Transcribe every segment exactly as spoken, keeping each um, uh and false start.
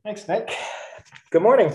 Thanks, Nick. Good morning.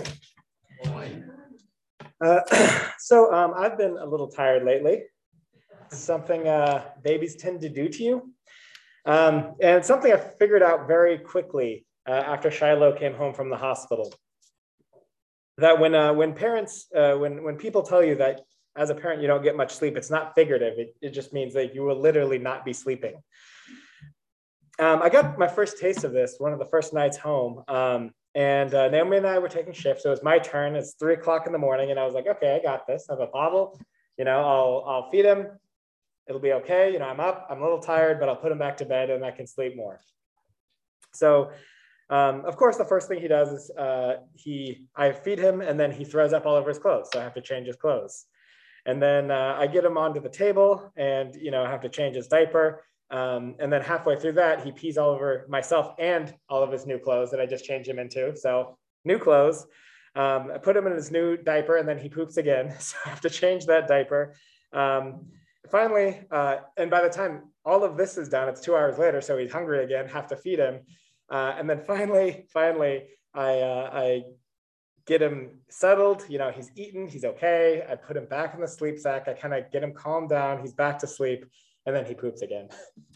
Uh, so um, I've been a little tired lately. Something uh, babies tend to do to you. Um, and something I figured out very quickly uh, after Shiloh came home from the hospital. That when uh, when parents, uh, when, when people tell you that as a parent you don't get much sleep, it's not figurative. It, it just means that you will literally not be sleeping. Um, I got my first taste of this one of the first nights home. Um, and uh, Naomi and I were taking shifts. So it was my turn. It's three o'clock in the morning. And I was like, okay, I got this. I have a bottle. You know, I'll, I'll feed him. It'll be okay. You know, I'm up. I'm a little tired, but I'll put him back to bed and I can sleep more. So, um, of course, the first thing he does is uh, he, I feed him and then he throws up all over his clothes. So I have to change his clothes. And then uh, I get him onto the table and, you know, I have to change his diaper. Um, and then halfway through that, he pees all over myself and all of his new clothes that I just changed him into. So new clothes. Um, I put him in his new diaper and then he poops again. So I have to change that diaper. Um, finally, uh, and by the time all of this is done, it's two hours later. So he's hungry again, have to feed him. Uh, and then finally, finally, I, uh, I get him settled. You know, he's eaten, he's okay. I put him back in the sleep sack. I kind of get him calmed down. He's back to sleep. And then he poops again.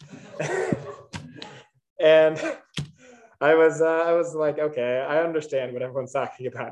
And I was, uh, I was like, okay, I understand what everyone's talking about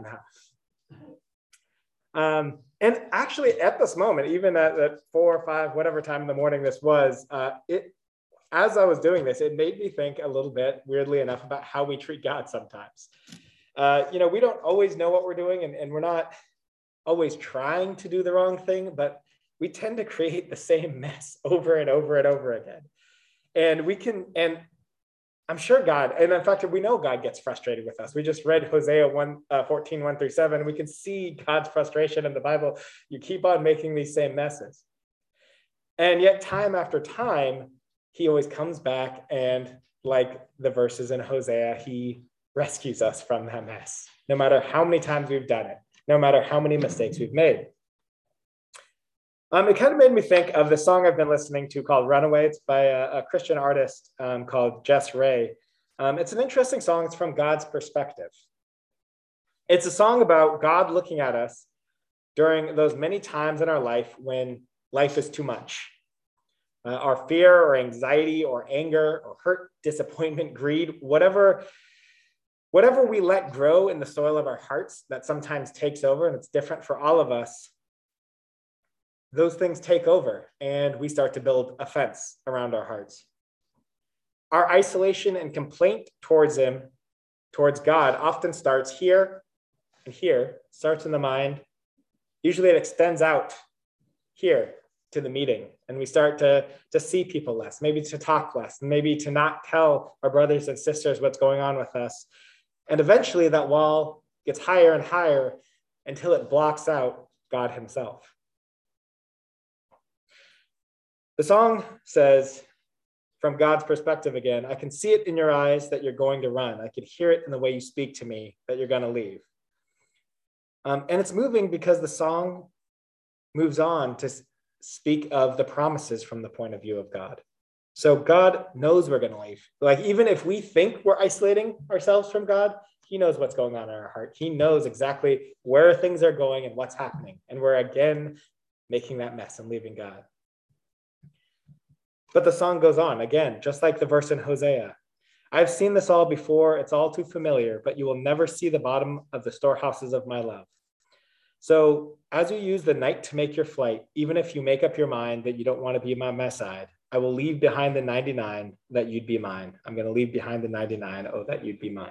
now. Um, and actually at this moment, even at, at four or five, whatever time in the morning this was, uh, it, as I was doing this, it made me think a little bit, weirdly enough, about how we treat God sometimes. Uh, you know, we don't always know what we're doing, and, and we're not always trying to do the wrong thing, but we tend to create the same mess over and over and over again. And we can, and I'm sure God, and in fact, we know God gets frustrated with us. We just read Hosea one, uh, fourteen, one through seven. We can see God's frustration in the Bible. You keep on making these same messes. And yet time after time, he always comes back and, like the verses in Hosea, he rescues us from that mess, no matter how many times we've done it, no matter how many mistakes we've made. Um, it kind of made me think of the song I've been listening to called Runaway. It's by a, a Christian artist um, called Jess Ray. Um, it's an interesting song. It's from God's perspective. It's a song about God looking at us during those many times in our life when life is too much. Uh, our fear or anxiety or anger or hurt, disappointment, greed, whatever, whatever we let grow in the soil of our hearts that sometimes takes over, and it's different for all of us. Those things take over and we start to build a fence around our hearts. Our isolation and complaint towards him, towards God, often starts here and here, starts in the mind. Usually it extends out here to the meeting, and we start to, to see people less, maybe to talk less, maybe to not tell our brothers and sisters what's going on with us. And eventually that wall gets higher and higher until it blocks out God himself. The song says, from God's perspective again, I can see it in your eyes that you're going to run. I can hear it in the way you speak to me that you're going to leave. Um, and it's moving because the song moves on to speak of the promises from the point of view of God. So God knows we're going to leave. Like, even if we think we're isolating ourselves from God, he knows what's going on in our heart. He knows exactly where things are going and what's happening. And we're again making that mess and leaving God. But the song goes on again, just like the verse in Hosea. I've seen this all before. It's all too familiar, but you will never see the bottom of the storehouses of my love. So as you use the night to make your flight, even if you make up your mind that you don't want to be by my side, I will leave behind the ninety-nine that you'd be mine. I'm going to leave behind the ninety-nine, oh, that you'd be mine.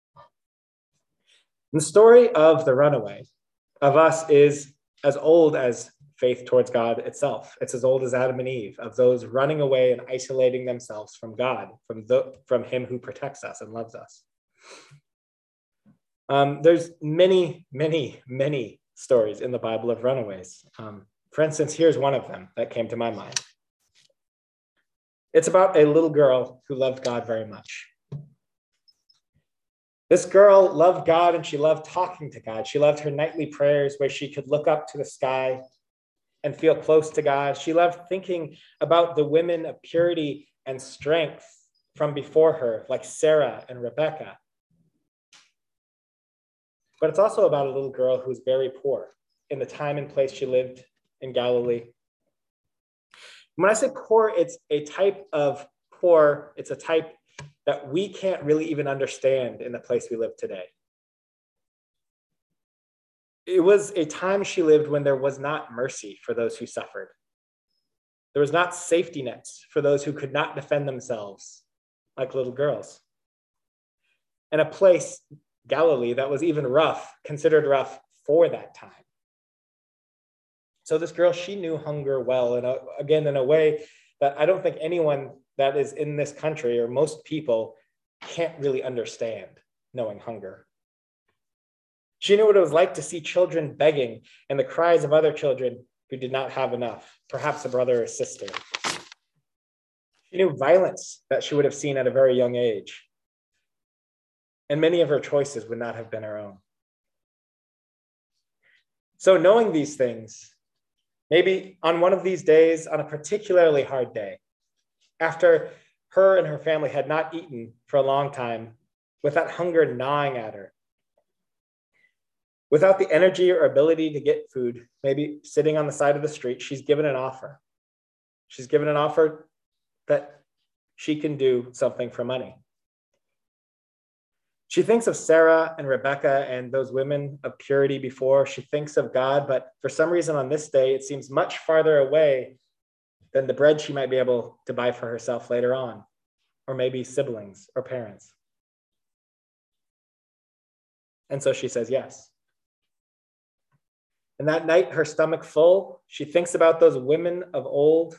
The story of the runaway of us is as old as faith towards God itself. It's as old as Adam and Eve, of those running away and isolating themselves from God, from, the, from him who protects us and loves us. Um, there's many, many, many stories in the Bible of runaways. Um, for instance, here's one of them that came to my mind. It's about a little girl who loved God very much. This girl loved God and she loved talking to God. She loved her nightly prayers where she could look up to the sky and feel close to God. She loved thinking about the women of purity and strength from before her, like Sarah and Rebecca. but it's also about a little girl who's very poor in the time and place she lived in Galilee. When I say poor, it's a type of poor, it's a type that we can't really even understand in the place we live today. It was a time she lived when there was not mercy for those who suffered. There was not safety nets for those who could not defend themselves, like little girls. And a place, Galilee, that was even rough, considered rough for that time. So this girl, she knew hunger well, and again, in a way that I don't think anyone that is in this country, or most people, can't really understand knowing hunger. She knew what it was like to see children begging and the cries of other children who did not have enough, perhaps a brother or sister. She knew violence that she would have seen at a very young age. And many of her choices would not have been her own. So knowing these things, maybe on one of these days, on a particularly hard day, after her and her family had not eaten for a long time, with that hunger gnawing at her, without the energy or ability to get food, maybe sitting on the side of the street, she's given an offer. She's given an offer that she can do something for money. She thinks of Sarah and Rebecca and those women of purity before. She thinks of God, but for some reason on this day, it seems much farther away than the bread she might be able to buy for herself later on, or maybe siblings or parents. And so she says yes. And that night, her stomach full, she thinks about those women of old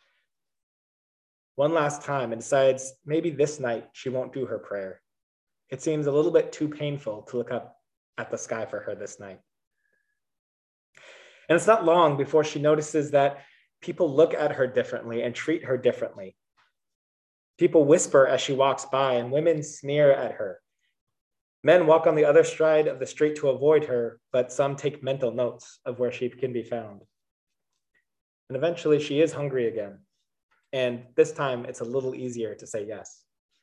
one last time and decides maybe this night she won't do her prayer. It seems a little bit too painful to look up at the sky for her this night. And it's not long before she notices that people look at her differently and treat her differently. People whisper as she walks by, and women sneer at her. Men walk on the other side of the street to avoid her, but some take mental notes of where she can be found. And eventually she is hungry again. And this time it's a little easier to say yes.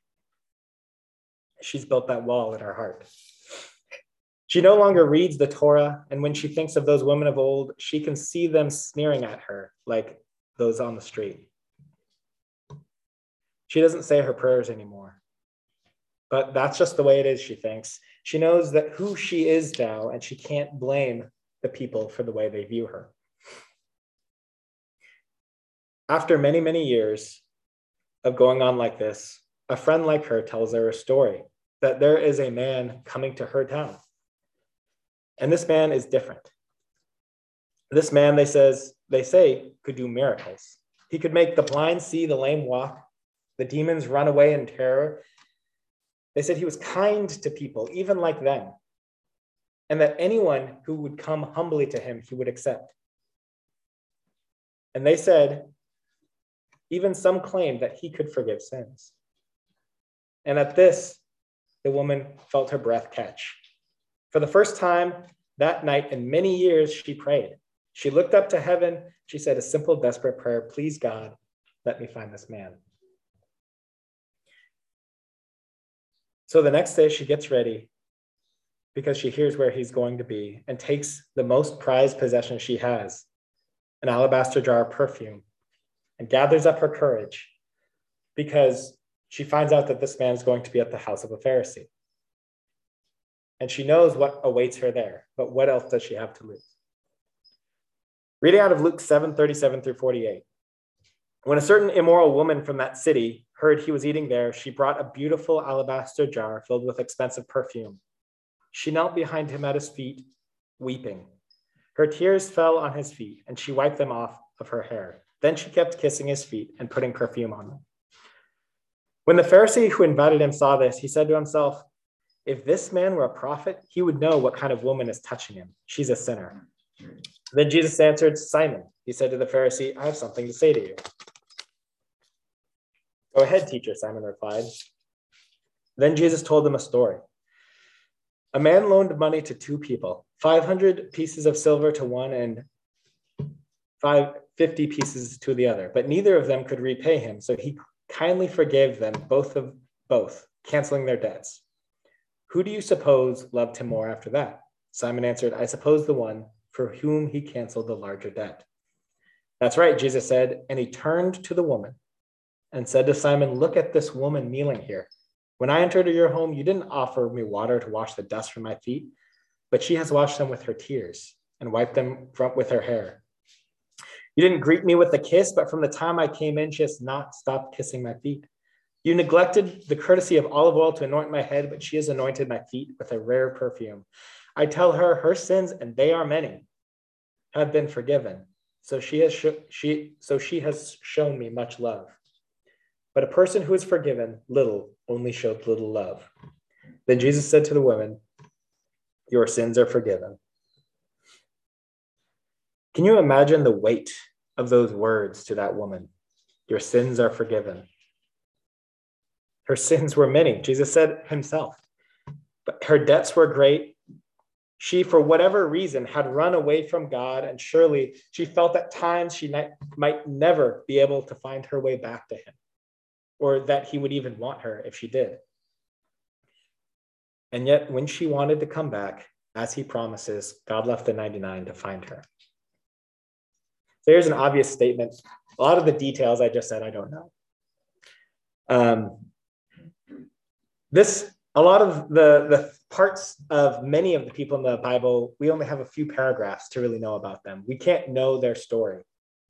She's built that wall in her heart. She no longer reads the Torah, and when she thinks of those women of old, she can see them sneering at her like those on the street. She doesn't say her prayers anymore. But that's just the way it is, she thinks. She knows that who she is now, and she can't blame the people for the way they view her. After many, many years of going on like this, a friend like her tells her a story that there is a man coming to her town. And this man is different. This man, they says, they say, could do miracles. He could make the blind see, the lame walk, the demons run away in terror. They said he was kind to people, even like them, and that anyone who would come humbly to him, he would accept. And they said, even some claimed that he could forgive sins. And at this, the woman felt her breath catch. For the first time that night in many years, she prayed. She looked up to heaven. She said a simple, desperate prayer, please, God, let me find this man. So the next day she gets ready because she hears where he's going to be and takes the most prized possession she has, an alabaster jar of perfume, and gathers up her courage because she finds out that this man is going to be at the house of a Pharisee. And she knows what awaits her there, but what else does she have to lose? Reading out of Luke seven, thirty-seven through forty-eight. When a certain immoral woman from that city heard he was eating there, she brought a beautiful alabaster jar filled with expensive perfume. She knelt behind him at his feet, weeping. Her tears fell on his feet, and she wiped them off of her hair. Then she kept kissing his feet and putting perfume on them. When the Pharisee who invited him saw this, he said to himself, if this man were a prophet, he would know what kind of woman is touching him. She's a sinner. Then Jesus answered, Simon, he said to the Pharisee, I have something to say to you. Go ahead, teacher, Simon replied. Then Jesus told them a story. A man loaned money to two people, five hundred pieces of silver to one and five, fifty pieces to the other, but neither of them could repay him, so he kindly forgave them both of both, canceling their debts. Who do you suppose loved him more after that? Simon answered, I suppose the one for whom he canceled the larger debt. That's right, Jesus said, and he turned to the woman and said to Simon, look at this woman kneeling here. When I entered your home, you didn't offer me water to wash the dust from my feet, but she has washed them with her tears and wiped them from, with her hair. You didn't greet me with a kiss, but from the time I came in, she has not stopped kissing my feet. You neglected the courtesy of olive oil to anoint my head, but she has anointed my feet with a rare perfume. I tell her her sins, and they are many, have been forgiven. So she has sh- she so she has shown me much love. But a person who is forgiven little only showed little love. Then Jesus said to the woman, your sins are forgiven. Can you imagine the weight of those words to that woman? Your sins are forgiven. Her sins were many, Jesus said himself, but her debts were great. She, for whatever reason, had run away from God, and surely she felt at times she might, might never be able to find her way back to him, or that he would even want her if she did. And yet, when she wanted to come back, as he promises, God left the ninety-nine to find her. So here's an obvious statement. A lot of the details I just said, I don't know. Um, this, a lot of the, the parts of many of the people in the Bible, we only have a few paragraphs to really know about them. We can't know their story.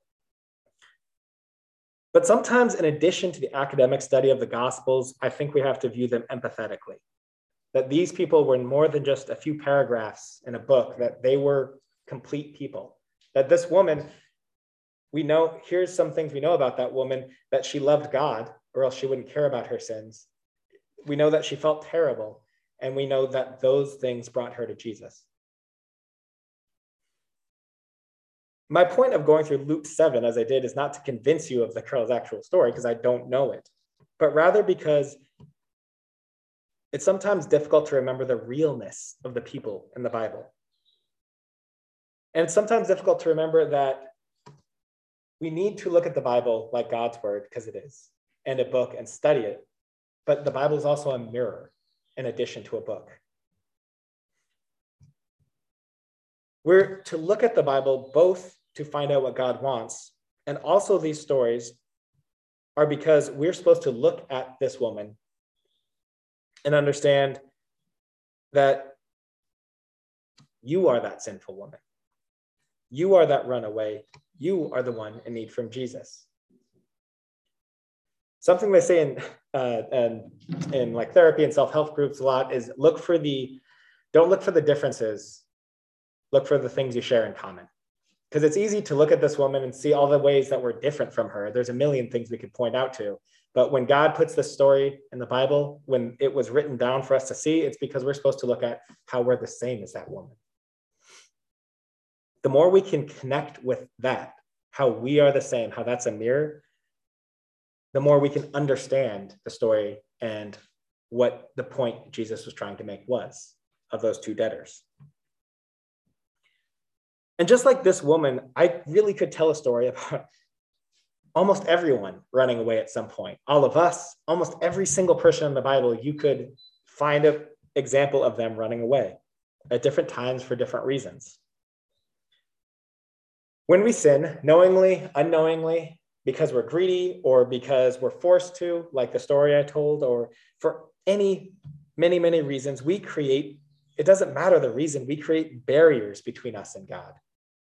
But sometimes, in addition to the academic study of the Gospels, I think we have to view them empathetically. That these people were more than just a few paragraphs in a book, that they were complete people. That this woman, we know, here's some things we know about that woman, that she loved God, or else she wouldn't care about her sins. We know that she felt terrible, and we know that those things brought her to Jesus. My point of going through Luke seven, as I did, is not to convince you of the girl's actual story, because I don't know it, but rather because it's sometimes difficult to remember the realness of the people in the Bible. And it's sometimes difficult to remember that we need to look at the Bible like God's word, because it is, and a book, and study it. But the Bible is also a mirror in addition to a book. We're to look at the Bible both to find out what God wants, and also these stories are because we're supposed to look at this woman and understand that you are that sinful woman. You are that runaway. You are the one in need from Jesus. Something they say in, uh, in, in like therapy and self-help groups a lot is look for the, don't look for the differences, look for the things you share in common. Because it's easy to look at this woman and see all the ways that we're different from her. There's a million things we could point out to. But when God puts this story in the Bible, when it was written down for us to see, it's because we're supposed to look at how we're the same as that woman. The more we can connect with that, how we are the same, how that's a mirror, the more we can understand the story and what the point Jesus was trying to make was of those two debtors. And just like this woman, I really could tell a story about almost everyone running away at some point. All of us, almost every single person in the Bible, you could find an example of them running away at different times for different reasons. When we sin, knowingly, unknowingly, because we're greedy or because we're forced to, like the story I told, or for any, many, many reasons, we create, it doesn't matter the reason, we create barriers between us and God.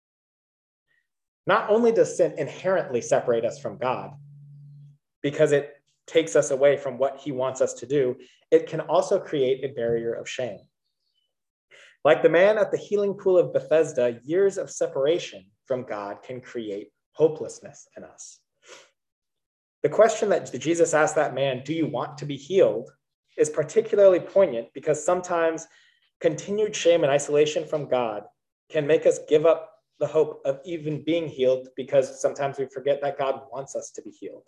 Not only does sin inherently separate us from God, because it takes us away from what he wants us to do, it can also create a barrier of shame. Like the man at the healing pool of Bethesda, years of separation from God can create hopelessness in us. The question that Jesus asked that man, do you want to be healed, is particularly poignant because sometimes continued shame and isolation from God can make us give up the hope of even being healed, because sometimes we forget that God wants us to be healed.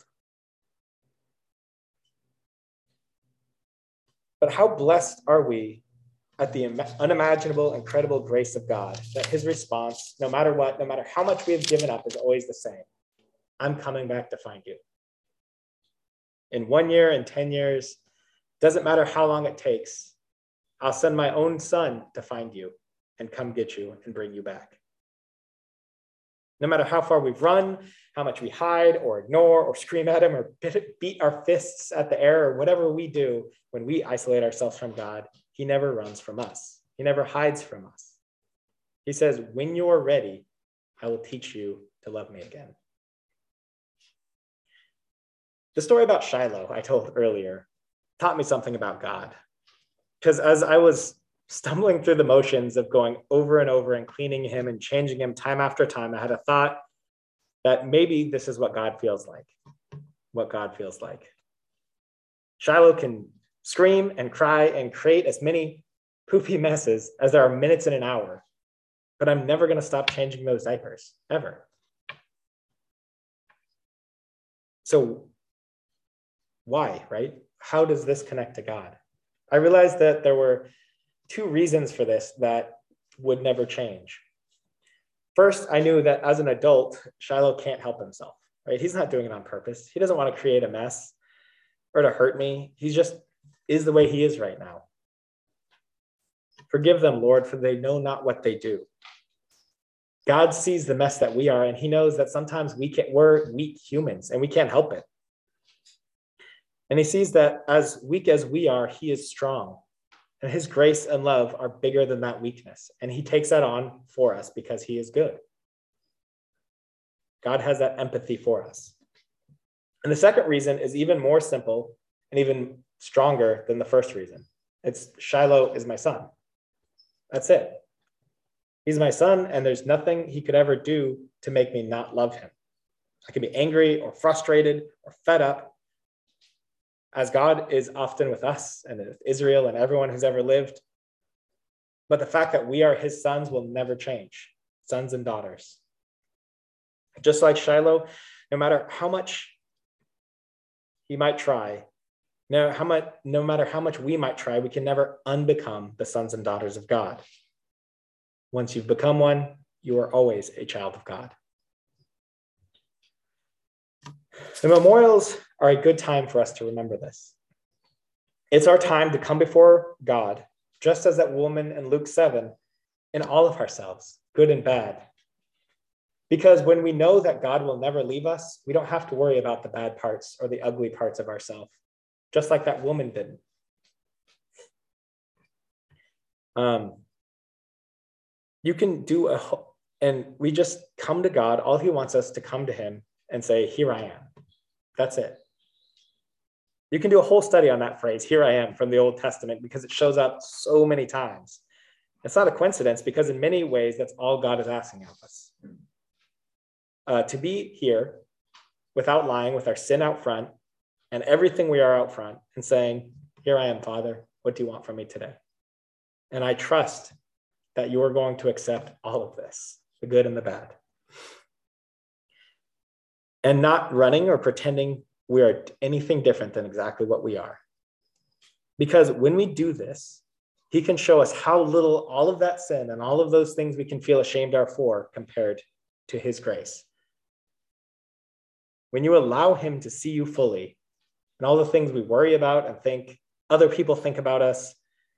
But how blessed are we at the unimaginable, incredible grace of God, that his response, no matter what, no matter how much we have given up, is always the same. I'm coming back to find you. In one year, in ten years, doesn't matter how long it takes, I'll send my own son to find you and come get you and bring you back. No matter how far we've run, how much we hide or ignore or scream at him or beat our fists at the air or whatever we do when we isolate ourselves from God, he never runs from us. He never hides from us. He says, when you're ready, I will teach you to love me again. The story about Shiloh I told earlier taught me something about God. Because as I was stumbling through the motions of going over and over and cleaning him and changing him time after time, I had a thought that maybe this is what God feels like, what God feels like. Shiloh can scream and cry and create as many poopy messes as there are minutes in an hour, but I'm never going to stop changing those diapers, ever. So why, right? How does this connect to God? I realized that there were two reasons for this that would never change. First, I knew that as an adult, Shiloh can't help himself, right? He's not doing it on purpose. He doesn't want to create a mess or to hurt me. He just is the way he is right now. Forgive them, Lord, for they know not what they do. God sees the mess that we are, and he knows that sometimes we can't, we're weak humans and we can't help it. And he sees that as weak as we are, he is strong. And his grace and love are bigger than that weakness. And he takes that on for us because he is good. God has that empathy for us. And the second reason is even more simple and even stronger than the first reason. It's Shiloh is my son. That's it. He's my son, and there's nothing he could ever do to make me not love him. I can be angry or frustrated or fed up, as God is often with us and with Israel and everyone who's ever lived. But the fact that we are his sons will never change, sons and daughters. Just like Shiloh, no matter how much he might try, no, how much, no matter how much we might try, we can never unbecome the sons and daughters of God. Once you've become one, you are always a child of God. The memorials are a good time for us to remember this. It's our time to come before God, just as that woman in Luke seven, in all of ourselves, good and bad. Because when we know that God will never leave us, we don't have to worry about the bad parts or the ugly parts of ourselves, just like that woman didn't. Um, you can do a, and we just come to God. All he wants us to come to him and say, here I am. That's it. You can do a whole study on that phrase, here I am, from the Old Testament, because it shows up so many times. It's not a coincidence, because in many ways, that's all God is asking of us. Uh, to be here without lying, with our sin out front and everything we are out front, and saying, here I am, Father, what do you want from me today? And I trust that you are going to accept all of this, the good and the bad. And not running or pretending we are anything different than exactly what we are. Because when we do this, he can show us how little all of that sin and all of those things we can feel ashamed are for compared to his grace. When you allow him to see you fully and all the things we worry about and think other people think about us,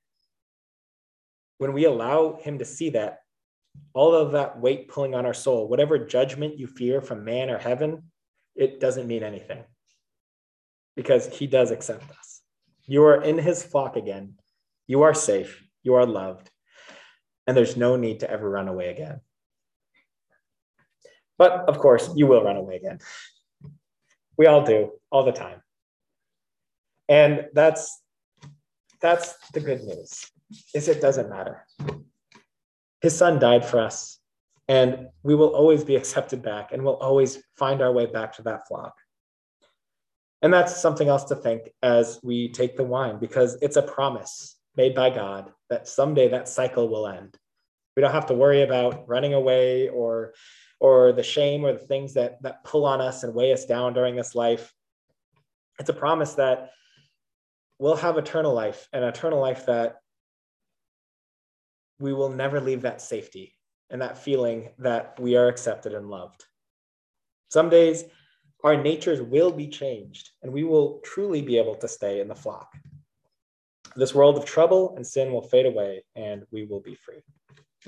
when we allow him to see that, all of that weight pulling on our soul, whatever judgment you fear from man or heaven, it doesn't mean anything, because he does accept us. You are in his flock again. You are safe. You are loved. And there's no need to ever run away again. But of course, you will run away again. We all do, all the time. And that's, that's the good news, is it doesn't matter. His son died for us, and we will always be accepted back, and we'll always find our way back to that flock. And that's something else to think as we take the wine, because it's a promise made by God that someday that cycle will end. We don't have to worry about running away or, or the shame or the things that, that pull on us and weigh us down during this life. It's a promise that we'll have eternal life, an eternal life that we will never leave that safety and that feeling that we are accepted and loved. Some days our natures will be changed and we will truly be able to stay in the flock. This world of trouble and sin will fade away and we will be free.